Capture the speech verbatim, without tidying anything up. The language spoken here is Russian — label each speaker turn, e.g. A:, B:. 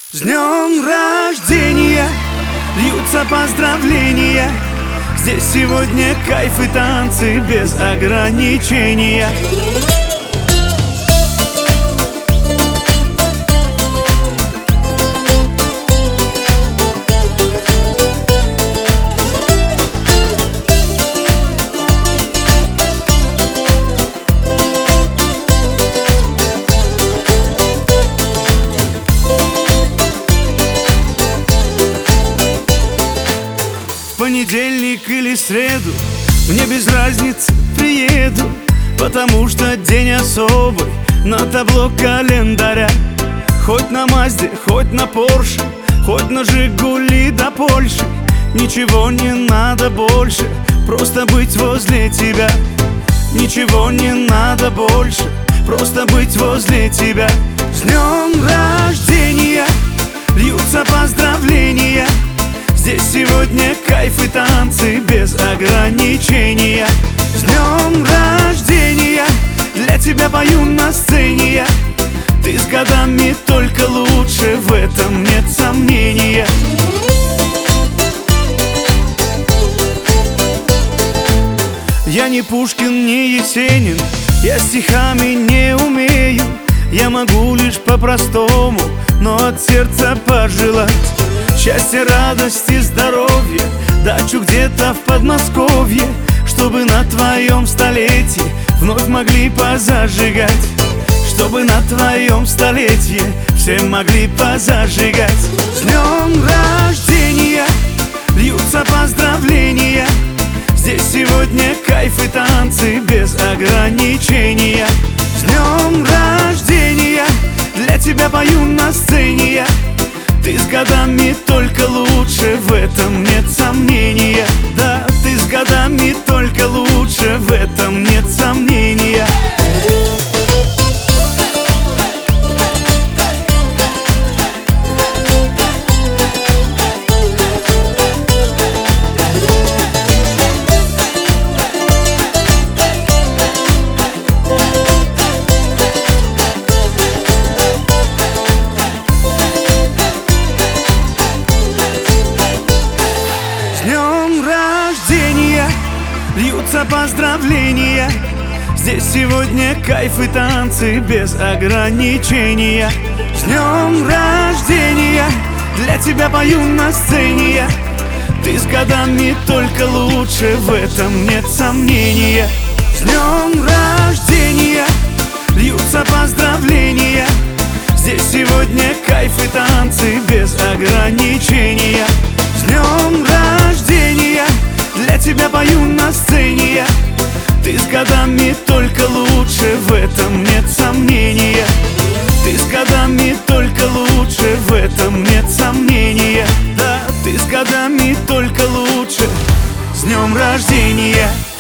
A: С днем рождения льются поздравления. Здесь сегодня кайф и танцы без ограничения. В понедельник или среду мне без разницы, приеду, потому что день особый на табло календаря. Хоть на Мазде, хоть на Порше, хоть на Жигули до Польши, ничего не надо больше, просто быть возле тебя. Ничего не надо больше, просто быть возле тебя. С днем рождения льются поздравления. Здесь сегодня кайф и танцы без ограничения. С днем рождения для тебя пою на сцене я. Ты с годами только лучше, в этом нет сомнения. Я не Пушкин, не Есенин, я стихами не умею. Я могу лишь по-простому, но от сердца пожелать счастья, радости, здоровья, дачу где-то в Подмосковье, чтобы на твоем столетии вновь могли позажигать. Чтобы на твоем столетии все могли позажигать. С днем рождения льются поздравления. Здесь сегодня кайф и танцы без ограничения. С днем рождения для тебя пою на сцене я. Ты с годами только лучше, в этом нет сомнения. Да, ты с годами только лучше, в этом нет сомнения. С днем рождения льются поздравления. Здесь сегодня кайф и танцы без ограничения. С днем рождения для тебя пою на сцене я. Ты с годами только лучше, в этом нет сомнения. С днем рождения льются поздравления. Здесь сегодня кайф и танцы без ограничения. С днем рождения для тебя пою на сцене я. Ты с годами только лучше, в этом нет сомнения. Ты с годами только лучше, в этом нет сомнения. Да, ты с годами только лучше. С днем рождения!